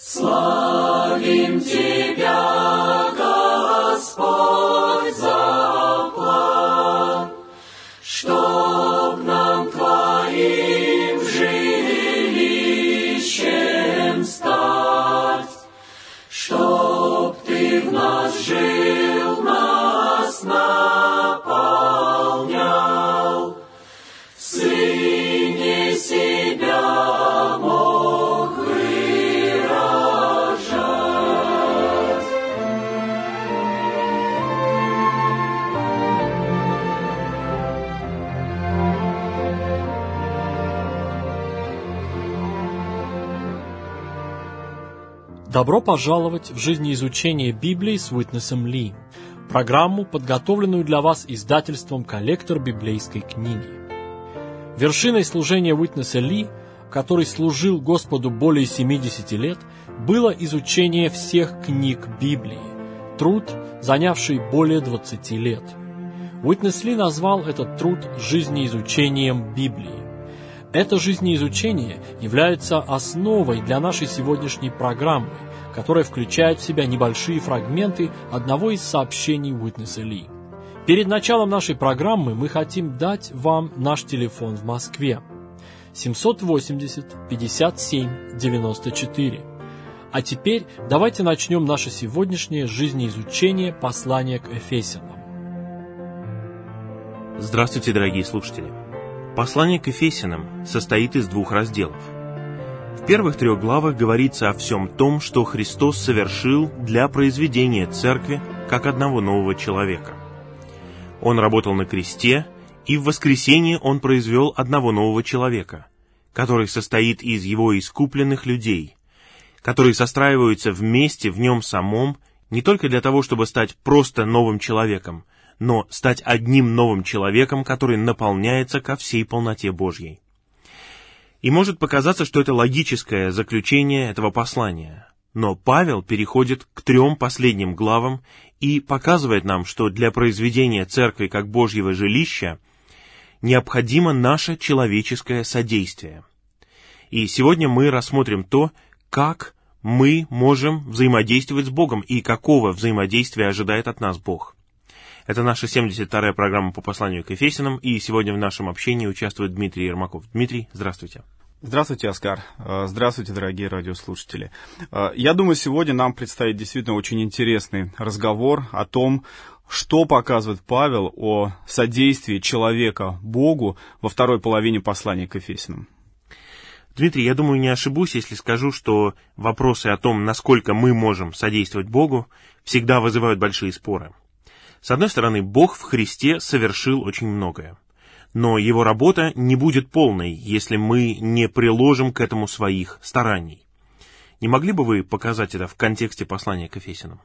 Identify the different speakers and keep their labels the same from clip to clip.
Speaker 1: Славим Тебя, Господь, за план, чтоб нам Твоим жилищем стать, чтоб Ты в нас жил, нас наполнял, в Сыне себя мог выражать.
Speaker 2: Добро пожаловать в жизнеизучение Библии с Уитнесом Ли, программу, подготовленную для вас издательством «Коллектор библейской книги». Вершиной служения Уитнеса Ли, который служил Господу более 70 лет, было изучение всех книг Библии, труд, занявший более 20 лет. Уитнес Ли назвал этот труд жизнеизучением Библии. Это жизнеизучение является основой для нашей сегодняшней программы, которая включает в себя небольшие фрагменты одного из сообщений Уитнеса Ли. Перед началом нашей программы мы хотим дать вам наш телефон в Москве 780-57-94. А теперь давайте начнем наше сегодняшнее жизнеизучение послания к Ефесянам.
Speaker 3: Здравствуйте, дорогие слушатели! Послание к Ефесянам состоит из 2 разделов. В первых 3 главах говорится о всем том, что Христос совершил для произведения Церкви как одного нового человека. Он работал на кресте, и в воскресенье Он произвел одного нового человека, который состоит из Его искупленных людей, которые состраиваются вместе в Нем самом не только для того, чтобы стать просто новым человеком, но стать одним новым человеком, который наполняется ко всей полноте Божьей. И может показаться, что это логическое заключение этого послания, но Павел переходит к 3 последним главам и показывает нам, что для произведения Церкви как Божьего жилища необходимо наше человеческое содействие. И сегодня мы рассмотрим то, как мы можем взаимодействовать с Богом и какого взаимодействия ожидает от нас Бог. Это наша 72-я программа по посланию к Ефесянам, и сегодня в нашем общении участвует Дмитрий Ермаков. Дмитрий, здравствуйте.
Speaker 4: Здравствуйте, Оскар. Здравствуйте, дорогие радиослушатели. Я думаю, сегодня нам предстоит действительно очень интересный разговор о том, что показывает Павел о содействии человека Богу во второй половине послания к Ефесянам.
Speaker 3: Дмитрий, я думаю, не ошибусь, если скажу, что вопросы о том, насколько мы можем содействовать Богу, всегда вызывают большие споры. С одной стороны, Бог в Христе совершил очень многое. Но Его работа не будет полной, если мы не приложим к этому своих стараний. Не могли бы вы показать это в контексте послания к Ефесянам?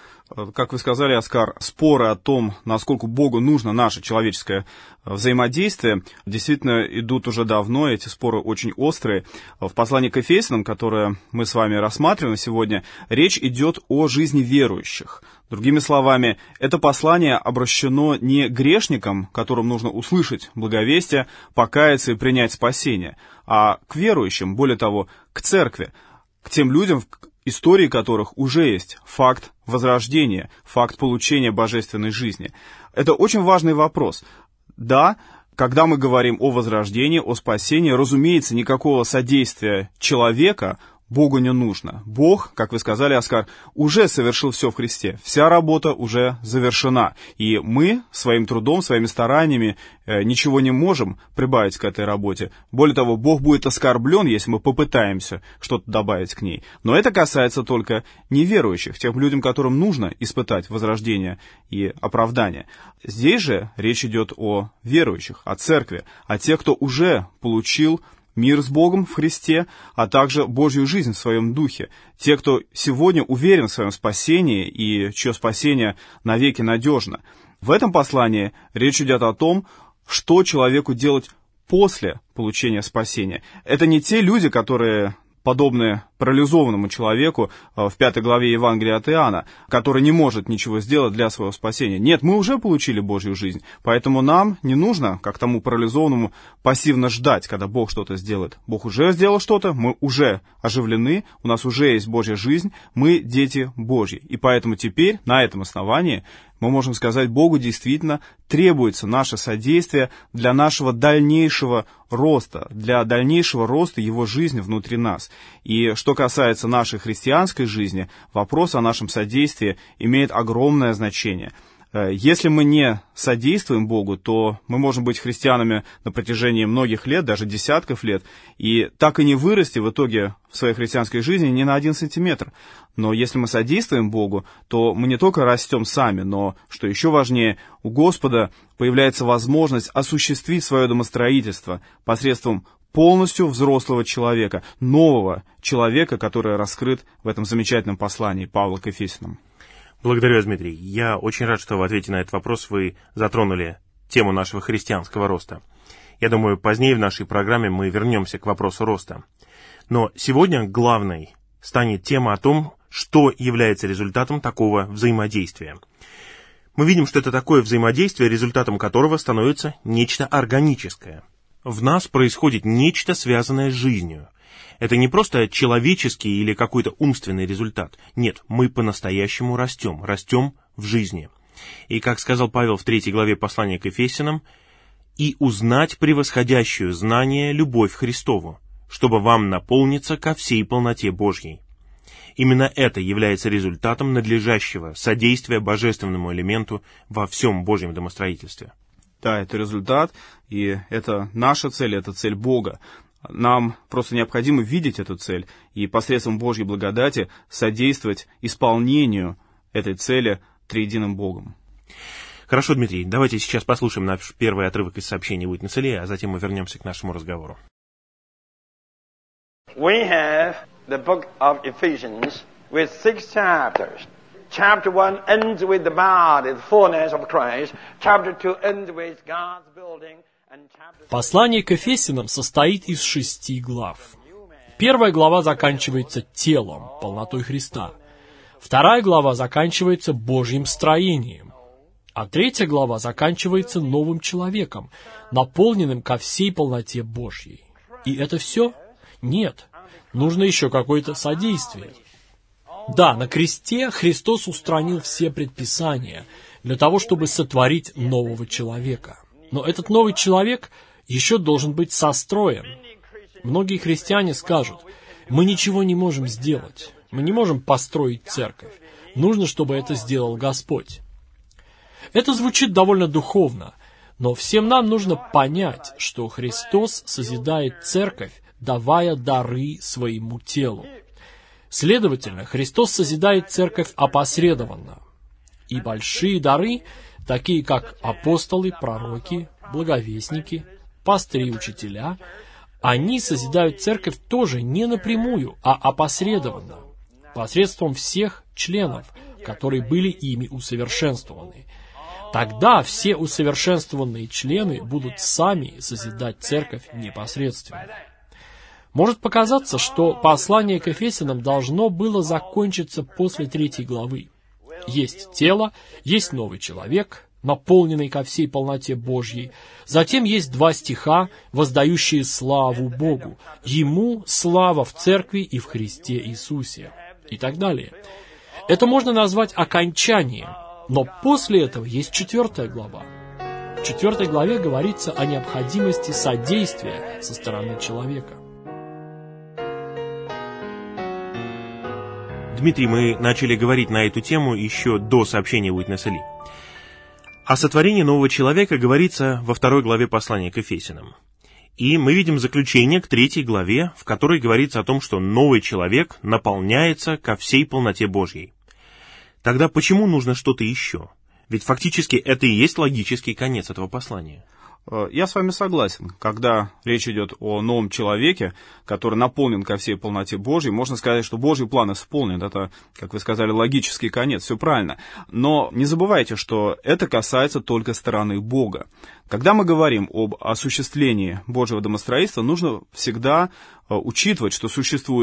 Speaker 4: Как вы сказали, Оскар, споры о том, насколько Богу нужно наше человеческое взаимодействие, действительно идут уже давно, эти споры очень острые. В послании к Ефесянам, которое мы с вами рассматриваем сегодня, речь идет о жизни верующих. Другими словами, это послание обращено не грешникам, которым нужно услышать благовестие, покаяться и принять спасение, а к верующим, более того, к церкви, к тем людям, в истории которых уже есть факт возрождения, факт получения божественной жизни. Это очень важный вопрос. Да, когда мы говорим о возрождении, о спасении, разумеется, никакого содействия человека Богу не нужно. Бог, как вы сказали, Оскар, уже совершил все в Христе. Вся работа уже завершена. И мы своим трудом, своими стараниями ничего не можем прибавить к этой работе. Более того, Бог будет оскорблен, если мы попытаемся что-то добавить к ней. Но это касается только неверующих, тем людям, которым нужно испытать возрождение и оправдание. Здесь же речь идет о верующих, о церкви, о тех, кто уже получил мир с Богом в Христе, а также Божью жизнь в своем духе. Те, кто сегодня уверен в своем спасении и чье спасение навеки надежно. В этом послании речь идет о том, что человеку делать после получения спасения. Это не те люди, которые, подобные парализованному человеку в 5 главе Евангелия от Иоанна, который не может ничего сделать для своего спасения. Нет, мы уже получили Божью жизнь, поэтому нам не нужно, как тому парализованному, пассивно ждать, когда Бог что-то сделает. Бог уже сделал что-то, мы уже оживлены, у нас уже есть Божья жизнь, мы дети Божьи. И поэтому теперь на этом основании мы можем сказать, Богу действительно требуется наше содействие для нашего дальнейшего роста, для дальнейшего роста Его жизни внутри нас. И что касается нашей христианской жизни, вопрос о нашем содействии имеет огромное значение. Если мы не содействуем Богу, то мы можем быть христианами на протяжении многих лет, даже десятков лет, и так и не вырасти в итоге в своей христианской жизни ни на 1 сантиметр. Но если мы содействуем Богу, то мы не только растем сами, но, что еще важнее, у Господа появляется возможность осуществить свое домостроительство посредством полностью взрослого человека, нового человека, который раскрыт в этом замечательном послании Павла к Ефесянам.
Speaker 3: Благодарю вас, Дмитрий. Я очень рад, что в ответе на этот вопрос вы затронули тему нашего христианского роста. Я думаю, позднее в нашей программе мы вернемся к вопросу роста. Но сегодня главной станет тема о том, что является результатом такого взаимодействия. Мы видим, что это такое взаимодействие, результатом которого становится нечто органическое. В нас происходит нечто, связанное с жизнью. Это не просто человеческий или какой-то умственный результат. Нет, мы по-настоящему растем в жизни. И, как сказал Павел в 3 главе послания к Ефесянам, «И узнать превосходящую знание любовь Христову, чтобы вам наполниться ко всей полноте Божьей». Именно это является результатом надлежащего содействия божественному элементу во всем Божьем домостроительстве.
Speaker 4: Да, это результат, и это наша цель, это цель Бога. Нам просто необходимо видеть эту цель и посредством Божьей благодати содействовать исполнению этой цели триединым Богом.
Speaker 3: Хорошо, Дмитрий, давайте сейчас послушаем наш первый отрывок из сообщения Уитнеса Ли, а затем мы вернемся к нашему разговору.
Speaker 5: We have the book of Ephesians with 6 chapters. Chapter 1 ends with the body, the fullness of Christ. Chapter 2 ends with God's building.
Speaker 2: Послание к Ефесянам состоит из 6 глав. 1 глава заканчивается телом, полнотой Христа. 2 глава заканчивается Божьим строением. А 3 глава заканчивается новым человеком, наполненным ко всей полноте Божьей. И это все? Нет. Нужно еще какое-то содействие. Да, на кресте Христос устранил все предписания для того, чтобы сотворить нового человека. Но этот новый человек еще должен быть состроен. Многие христиане скажут, мы ничего не можем сделать, мы не можем построить церковь, нужно, чтобы это сделал Господь. Это звучит довольно духовно, но всем нам нужно понять, что Христос созидает церковь, давая дары своему телу. Следовательно, Христос созидает церковь опосредованно. И большие дары, такие как апостолы, пророки, благовестники, пастыри и учителя, они созидают церковь тоже не напрямую, а опосредованно, посредством всех членов, которые были ими усовершенствованы. Тогда все усовершенствованные члены будут сами созидать церковь непосредственно. Может показаться, что послание к Ефесянам должно было закончиться после 3 главы. Есть тело, есть новый человек, наполненный ко всей полноте Божьей. Затем есть 2 стиха, воздающие славу Богу. Ему слава в церкви и в Христе Иисусе. И так далее. Это можно назвать окончанием. Но после этого есть 4 глава. В 4 главе говорится о необходимости содействия со стороны человека.
Speaker 3: Дмитрий, мы начали говорить на эту тему еще до сообщения Уитнеса Ли. О сотворении нового человека говорится во 2 главе послания к Ефесянам. И мы видим заключение к 3 главе, в которой говорится о том, что новый человек наполняется ко всей полноте Божьей. Тогда почему нужно что-то еще? Ведь фактически это и есть логический конец этого послания.
Speaker 4: Я с вами согласен. Когда речь идет о новом человеке, который наполнен ко всей полноте Божьей, можно сказать, что Божий план исполнен. Это, как вы сказали, логический конец. Все правильно. Но не забывайте, что это касается только стороны Бога. Когда мы говорим об осуществлении Божьего домостроительства, нужно всегда учитывать, что существует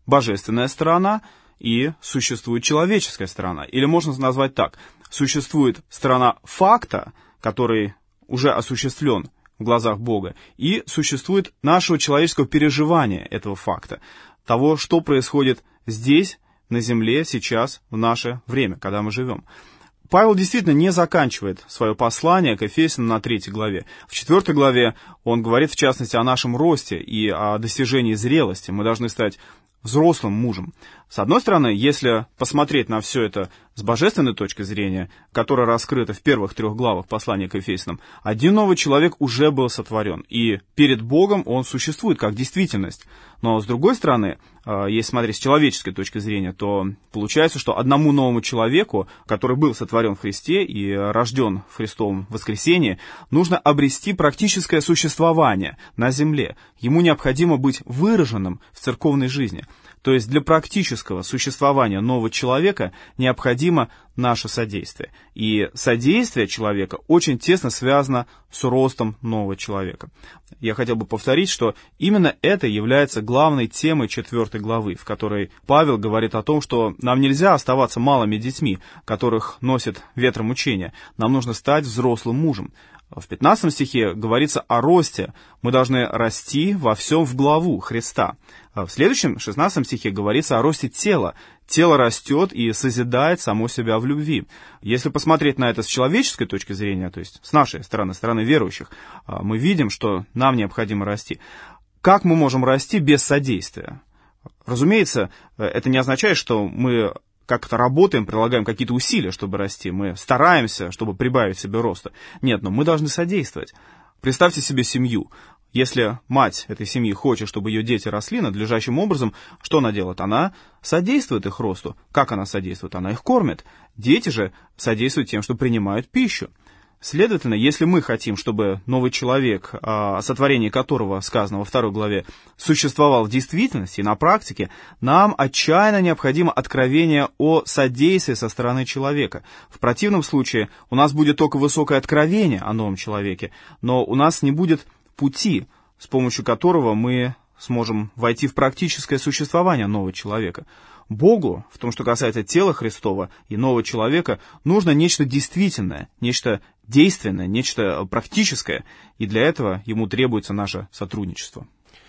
Speaker 4: божественная сторона и существует человеческая сторона. Или можно назвать так. Существует сторона факта, который уже осуществлен в глазах Бога, и существует нашего человеческого переживания этого факта, того, что происходит здесь, на земле, сейчас, в наше время, когда мы живем. Павел действительно не заканчивает свое послание к Ефесянам на 3 главе. В 4 главе он говорит, в частности, о нашем росте и о достижении зрелости. Мы должны стать взрослым мужем. С одной стороны, если посмотреть на все это с божественной точки зрения, которая раскрыта в первых 3 главах послания к Ефесянам, один новый человек уже был сотворен, и перед Богом он существует как действительность. Но с другой стороны, если смотреть с человеческой точки зрения, то получается, что одному новому человеку, который был сотворен в Христе и рожден в Христовом воскресении, нужно обрести практическое существование на земле. Ему необходимо быть выраженным в церковной жизни. То есть для практического существования нового человека необходимо наше содействие. И содействие человека очень тесно связано с ростом нового человека. Я хотел бы повторить, что именно это является главной темой 4 главы, в которой Павел говорит о том, что нам нельзя оставаться малыми детьми, которых носит ветром учения. Нам нужно стать взрослым мужем. В 15 стихе говорится о росте. Мы должны расти во всем в главу Христа. А в следующем, 16 стихе, говорится о росте тела. Тело растет и созидает само себя в любви. Если посмотреть на это с человеческой точки зрения, то есть с нашей стороны, стороны верующих, мы видим, что нам необходимо расти. Как мы можем расти без содействия? Разумеется, это не означает, что мы как-то работаем, прилагаем какие-то усилия, чтобы расти. Мы стараемся, чтобы прибавить себе роста. Нет, но мы должны содействовать. Представьте себе семью. Если мать этой семьи хочет, чтобы ее дети росли надлежащим образом, что она делает? Она содействует их росту. Как она содействует? Она их кормит. Дети же содействуют тем, что принимают пищу. Следовательно, если мы хотим, чтобы новый человек, о сотворении которого сказано во 2 главе, существовал в действительности и на практике, нам отчаянно необходимо откровение о содействии со стороны человека. В противном случае у нас будет только высокое откровение о новом человеке, но у нас не будет пути, с помощью которого мы сможем войти в практическое существование нового человека. Богу, в том, что касается тела Христова и нового человека, нужно нечто действительное, нечто действенное, нечто практическое, и для этого ему требуется наше сотрудничество.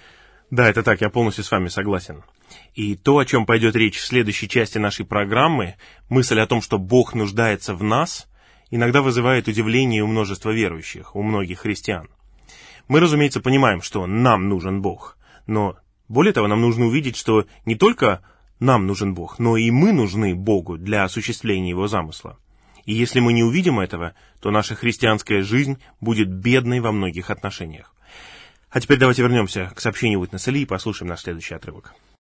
Speaker 3: Да, это так, я полностью с вами согласен. И то, о чем пойдет речь в следующей части нашей программы, мысль о том, что Бог нуждается в нас, иногда вызывает удивление у множества верующих, у многих христиан. Мы, разумеется, понимаем, что нам нужен Бог, но более того, нам нужно увидеть, что не только нам нужен Бог, но и мы нужны Богу для осуществления Его замысла. И если мы не увидим этого, то наша христианская жизнь будет бедной во многих отношениях. А теперь давайте вернемся к сообщению Уитнеса Ли и послушаем наш следующий отрывок.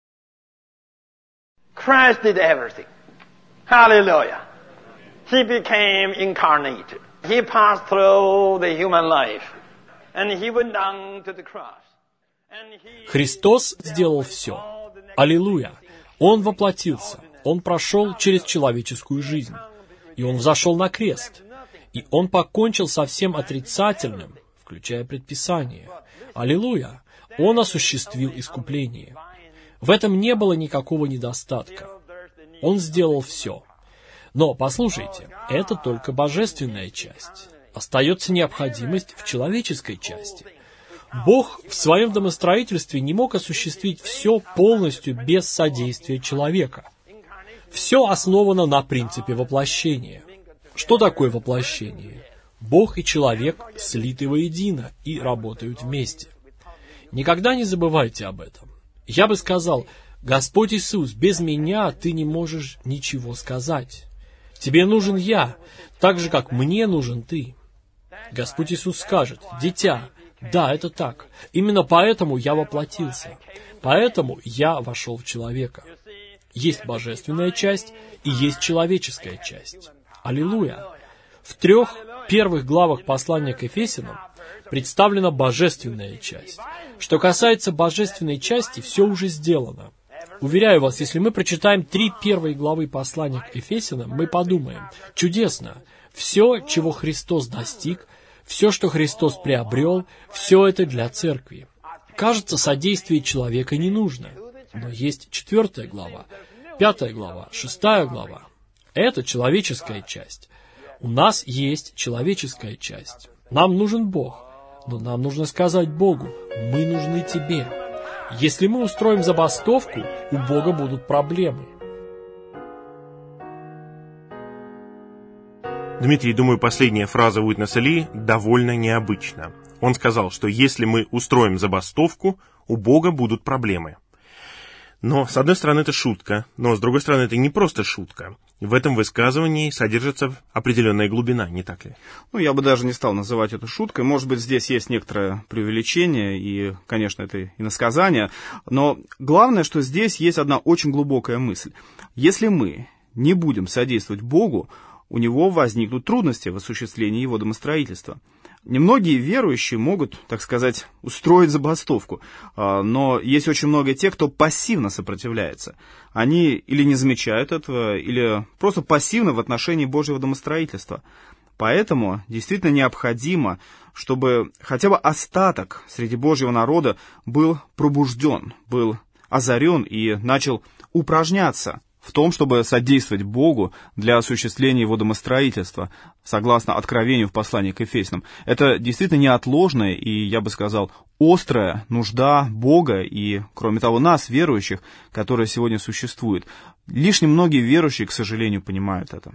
Speaker 5: Christ did everything. Hallelujah. He became incarnate. He passed through the human life. And he went down to the cross.
Speaker 2: Христос сделал все. Аллилуйя! Он воплотился. Он прошел через человеческую жизнь. И Он взошел на крест. И Он покончил со всем отрицательным, включая предписание. Аллилуйя! Он осуществил искупление. В этом не было никакого недостатка. Он сделал все. Но, послушайте, это только божественная часть. Остается необходимость в человеческой части. Бог в своем домостроительстве не мог осуществить все полностью без содействия человека. Все основано на принципе воплощения. Что такое воплощение? Бог и человек слиты воедино и работают вместе. Никогда не забывайте об этом. Я бы сказал: Господь Иисус, без меня ты не можешь ничего сказать. Тебе нужен я, так же, как мне нужен ты. Господь Иисус скажет: дитя, да, это так. Именно поэтому я воплотился. Поэтому я вошел в человека. Есть божественная часть и есть человеческая часть. Аллилуйя! В 3 первых главах послания к Ефесянам представлена божественная часть. Что касается божественной части, все уже сделано. Уверяю вас, если мы прочитаем 3 первые главы послания к Ефесянам, мы подумаем: чудесно! Все, чего Христос достиг, все, что Христос приобрел, все это для церкви. Кажется, содействие человека не нужно. Но есть 4 глава, 5 глава, 6 глава. Это человеческая часть. У нас есть человеческая часть. Нам нужен Бог. Но нам нужно сказать Богу: мы нужны тебе. Если мы устроим забастовку, у Бога будут проблемы.
Speaker 3: Дмитрий, думаю, последняя фраза Уитнеса Ли довольно необычна. Он сказал, что если мы устроим забастовку, у Бога будут проблемы. Но, с одной стороны, это шутка, но, с другой стороны, это не просто шутка. В этом высказывании содержится определенная глубина, не так ли?
Speaker 4: Я бы даже не стал называть это шуткой. Может быть, здесь есть некоторое преувеличение, и, конечно, это иносказание. Но главное, что здесь есть одна очень глубокая мысль. Если мы не будем содействовать Богу, у него возникнут трудности в осуществлении его домостроительства. Немногие верующие могут, так сказать, устроить забастовку, но есть очень много тех, кто пассивно сопротивляется. Они или не замечают этого, или просто пассивны в отношении Божьего домостроительства. Поэтому действительно необходимо, чтобы хотя бы остаток среди Божьего народа был пробужден, был озарен и начал упражняться в том, чтобы содействовать Богу для осуществления его домостроительства, согласно откровению в послании к Ефесянам. Это действительно неотложная и, я бы сказал, острая нужда Бога и, кроме того, нас, верующих, которая сегодня существует. Лишь немногие верующие, к сожалению, понимают это.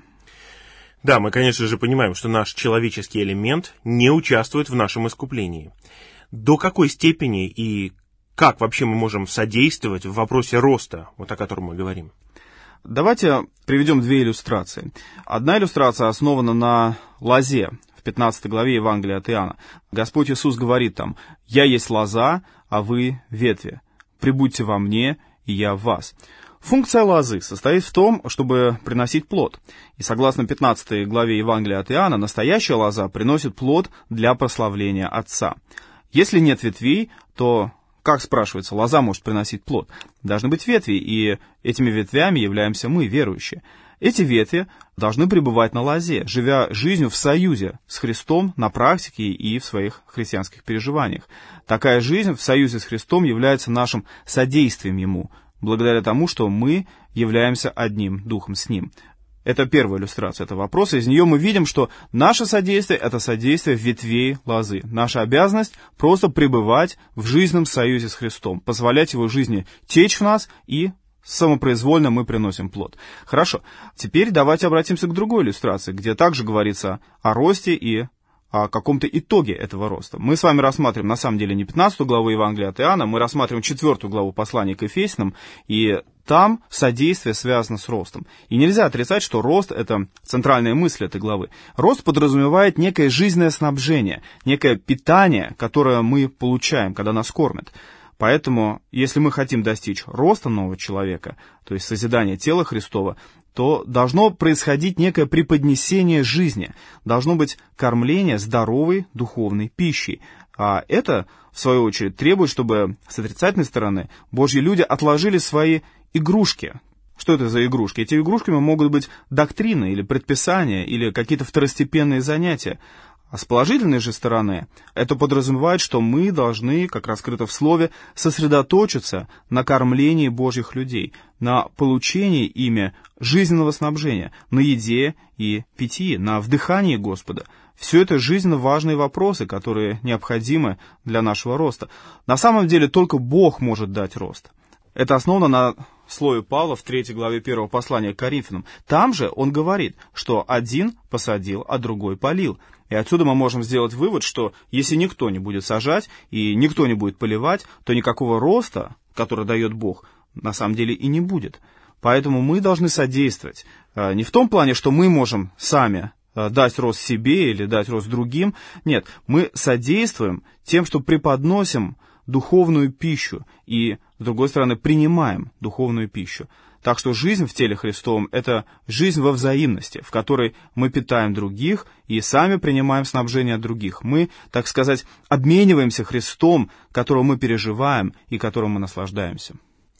Speaker 3: Да, мы, конечно же, понимаем, что наш человеческий элемент не участвует в нашем искуплении. До какой степени и как вообще мы можем содействовать в вопросе роста, вот о котором мы говорим?
Speaker 4: Давайте приведем 2 иллюстрации. Одна иллюстрация основана на лозе в 15 главе Евангелия от Иоанна. Господь Иисус говорит там: «Я есть лоза, а вы ветви. Прибудьте во мне, и я в вас». Функция лозы состоит в том, чтобы приносить плод. И согласно 15 главе Евангелия от Иоанна, настоящая лоза приносит плод для прославления Отца. Если нет ветвей, то, как спрашивается, лоза может приносить плод? Должны быть ветви, и этими ветвями являемся мы, верующие. Эти ветви должны пребывать на лозе, живя жизнью в союзе с Христом на практике и в своих христианских переживаниях. Такая жизнь в союзе с Христом является нашим содействием Ему, благодаря тому, что мы являемся одним духом с Ним. Это первая иллюстрация этого вопроса. Из нее мы видим, что наше содействие — это содействие ветвей лозы. Наша обязанность — просто пребывать в жизненном союзе с Христом, позволять Его жизни течь в нас, и самопроизвольно мы приносим плод. Хорошо, теперь давайте обратимся к другой иллюстрации, где также говорится о росте и о каком-то итоге этого роста. Мы с вами рассматриваем, на самом деле, не 15 главу Евангелия от Иоанна, мы рассматриваем 4 главу послания к Ефесянам, и там содействие связано с ростом. И нельзя отрицать, что рост — это центральная мысль этой главы. Рост подразумевает некое жизненное снабжение, некое питание, которое мы получаем, когда нас кормят. Поэтому, если мы хотим достичь роста нового человека, то есть созидания тела Христова, то должно происходить некое преподнесение жизни, должно быть кормление здоровой духовной пищей. А это, в свою очередь, требует, чтобы с отрицательной стороны Божьи люди отложили свои игрушки. Что это за игрушки? Эти игрушками могут быть доктрины или предписания, или какие-то второстепенные занятия. А с положительной же стороны это подразумевает, что мы должны, как раскрыто в Слове, сосредоточиться на кормлении Божьих людей, на получении ими жизненного снабжения, на еде и питье, на вдыхании Господа. Все это жизненно важные вопросы, которые необходимы для нашего роста. На самом деле только Бог может дать рост. Это основано на слове Павла в 3 главе 1 послания к Коринфянам. Там же он говорит, что один посадил, а другой полил. И отсюда мы можем сделать вывод, что если никто не будет сажать и никто не будет поливать, то никакого роста, который дает Бог, на самом деле и не будет. Поэтому мы должны содействовать. Не в том плане, что мы можем сами дать рост себе или дать рост другим. Нет, мы содействуем тем, что преподносим духовную пищу и, с другой стороны, принимаем духовную пищу. Так что жизнь в теле Христовом — это жизнь во взаимности, в которой мы питаем других и сами принимаем снабжение от других. Мы, так сказать, обмениваемся Христом, которого мы переживаем и которым мы наслаждаемся.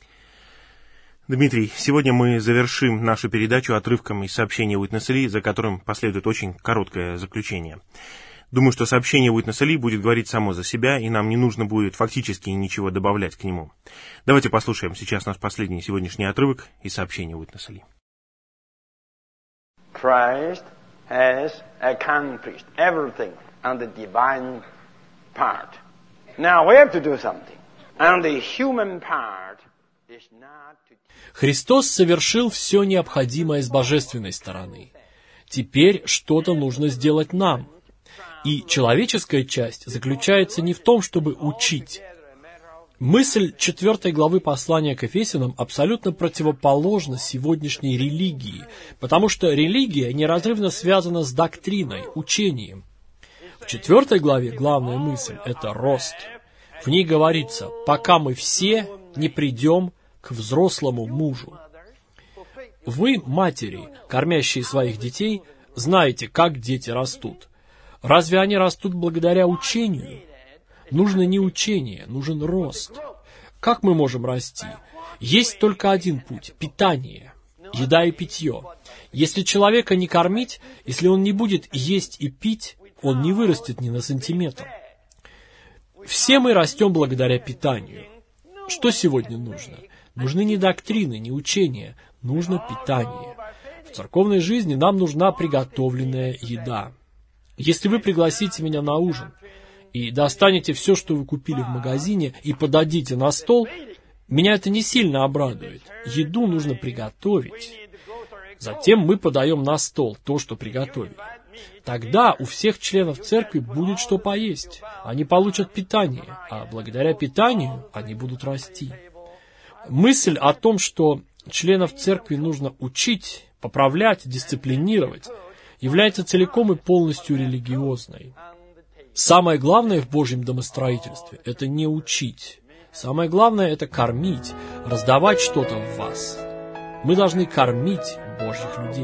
Speaker 3: Дмитрий, сегодня мы завершим нашу передачу отрывком из сообщения Уитнеса Ли, за которым последует очень короткое заключение. Думаю, что сообщение Уитнеса Ли будет говорить само за себя, и нам не нужно будет фактически ничего добавлять к нему. Давайте послушаем сейчас наш последний сегодняшний отрывок из сообщения Уитнеса Ли.
Speaker 5: Christ has accomplished everything on the divine part. Now we have to do something. And the human part is not to...
Speaker 2: Христос совершил все необходимое с божественной стороны. Теперь что-то нужно сделать нам. И человеческая часть заключается не в том, чтобы учить. Мысль 4 главы послания к Ефесянам абсолютно противоположна сегодняшней религии, потому что религия неразрывно связана с доктриной, учением. В 4 главе главная мысль – это рост. В ней говорится, пока мы все не придем к взрослому мужу. Вы, матери, кормящие своих детей, знаете, как дети растут. Разве они растут благодаря учению? Нужно не учение, нужен рост. Как мы можем расти? Есть только один путь – питание, еда и питье. Если человека не кормить, если он не будет есть и пить, он не вырастет ни на сантиметр. Все мы растем благодаря питанию. Что сегодня нужно? Нужны не доктрины, не учения, нужно питание. В церковной жизни нам нужна приготовленная еда. Если вы пригласите меня на ужин и достанете все, что вы купили в магазине, и подадите на стол, меня это не сильно обрадует. Еду нужно приготовить. Затем мы подаем на стол то, что приготовили. Тогда у всех членов церкви будет что поесть. Они получат питание, а благодаря питанию они будут расти. Мысль о том, что членов церкви нужно учить, поправлять, дисциплинировать, является целиком и полностью религиозной. Самое главное в Божьем домостроительстве – это не учить. Самое главное – это кормить, раздавать что-то в вас. Мы должны кормить Божьих людей.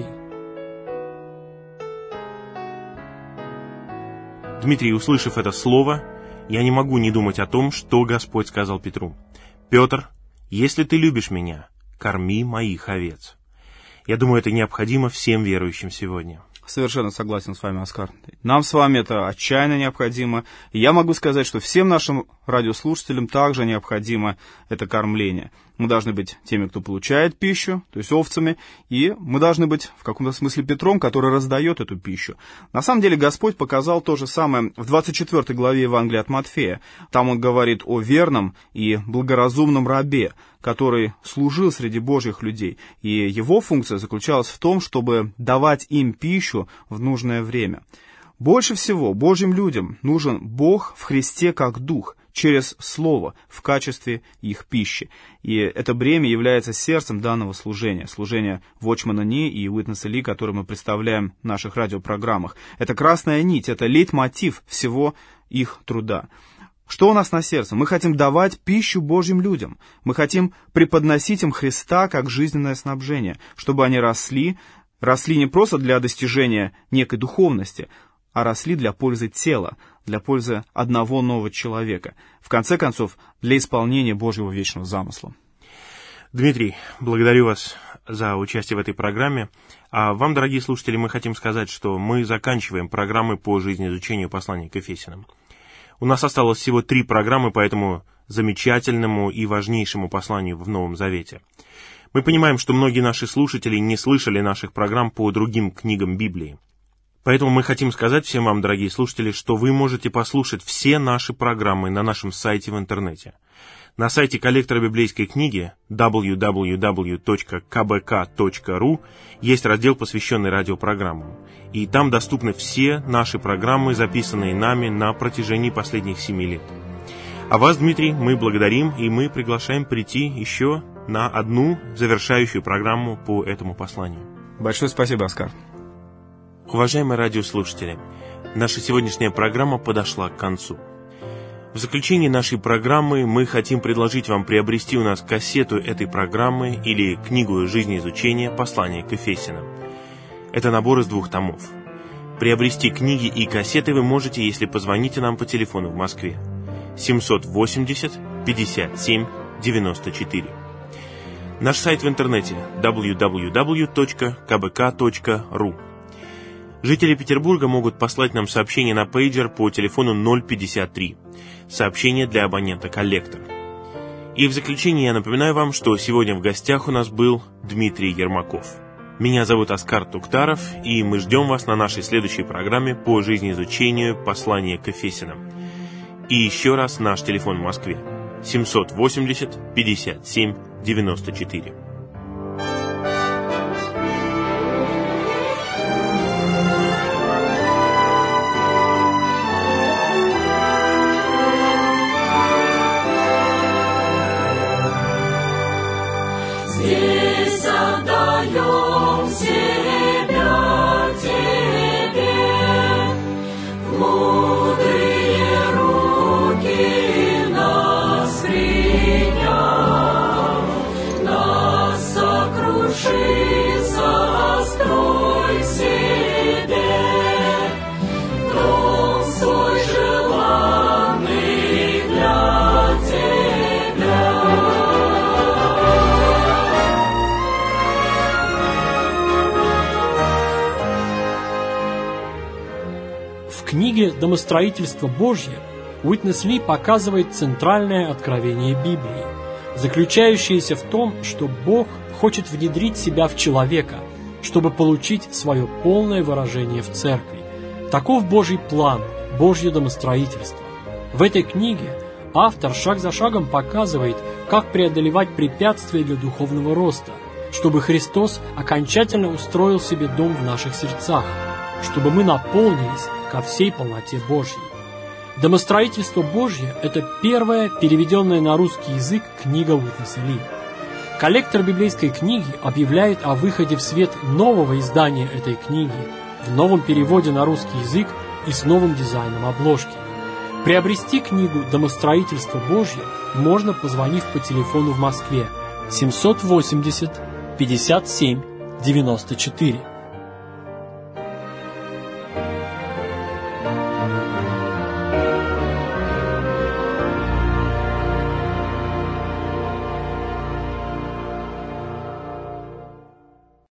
Speaker 3: Дмитрий, услышав это слово, я не могу не думать о том, что Господь сказал Петру. «Петр, если ты любишь меня, корми моих овец». Я думаю, это необходимо всем верующим сегодня.
Speaker 4: Совершенно согласен с вами, Оскар. Нам с вами это отчаянно необходимо. И я могу сказать, что всем нашим радиослушателям также необходимо это кормление. Мы должны быть теми, кто получает пищу, то есть овцами, и мы должны быть в каком-то смысле Петром, который раздает эту пищу. На самом деле Господь показал то же самое в 24 главе Евангелия от Матфея. Там Он говорит о верном и благоразумном рабе, который служил среди Божьих людей. И его функция заключалась в том, чтобы давать им пищу в нужное время. Больше всего Божьим людям нужен Бог в Христе как Дух, через Слово, в качестве их пищи. И это бремя является сердцем данного служения Watchman Nee и Уитнеса Ли, которые мы представляем в наших радиопрограммах. Это красная нить, это лейтмотив всего их труда. Что у нас на сердце? Мы хотим давать пищу Божьим людям. Мы хотим преподносить им Христа как жизненное снабжение, чтобы они росли не просто для достижения некой духовности, а росли для пользы тела, для пользы одного нового человека. В конце концов, для исполнения Божьего вечного замысла.
Speaker 3: Дмитрий, благодарю вас за участие в этой программе. А вам, дорогие слушатели, мы хотим сказать, что мы заканчиваем программы по жизнеизучению послания к Ефесянам. У нас осталось всего 3 программы по этому замечательному и важнейшему посланию в Новом Завете. Мы понимаем, что многие наши слушатели не слышали наших программ по другим книгам Библии. Поэтому мы хотим сказать всем вам, дорогие слушатели, что вы можете послушать все наши программы на нашем сайте в интернете. На сайте коллектора библейской книги www.kbk.ru есть раздел, посвященный радиопрограммам. И там доступны все наши программы, записанные нами на протяжении последних 7 лет. А вас, Дмитрий, мы благодарим, и мы приглашаем прийти еще на одну завершающую программу по этому посланию.
Speaker 4: Большое спасибо, Оскар.
Speaker 3: Уважаемые радиослушатели, наша сегодняшняя программа подошла к концу. В заключении нашей программы мы хотим предложить вам приобрести у нас кассету этой программы или книгу жизнеизучения «Послание к Ефесянам». Это набор из 2 томов. Приобрести книги и кассеты вы можете, если позвоните нам по телефону в Москве 780-57-94. Наш сайт в интернете www.kbk.ru. Жители Петербурга могут послать нам сообщение на пейджер по телефону 053. Сообщение для абонента «Коллектор». И в заключение я напоминаю вам, что сегодня в гостях у нас был Дмитрий Ермаков. Меня зовут Оскар Туктаров, и мы ждем вас на нашей следующей программе по жизнеизучению послания к Ефесянам. И еще раз наш телефон в Москве 780 57 94.
Speaker 1: Здесь отдаем себя Тебе, в мудрые руки нас приняв, нас сокруши, сострой себе, дом свой желанный для Тебя.
Speaker 2: В книге «Домостроительство Божье» Уитнес Ли показывает центральное откровение Библии, заключающееся в том, что Бог хочет внедрить себя в человека, чтобы получить свое полное выражение в церкви. Таков Божий план, Божье домостроительство. В этой книге автор шаг за шагом показывает, как преодолевать препятствия для духовного роста, чтобы Христос окончательно устроил себе дом в наших сердцах, чтобы мы наполнились ко всей полноте Божьей. «Домостроительство Божье» — это первая переведенная на русский язык книга Уитнеса Ли. Коллектор библейской книги объявляет о выходе в свет нового издания этой книги в новом переводе на русский язык и с новым дизайном обложки. Приобрести книгу «Домостроительство Божье» можно, позвонив по телефону в Москве 780 57 94.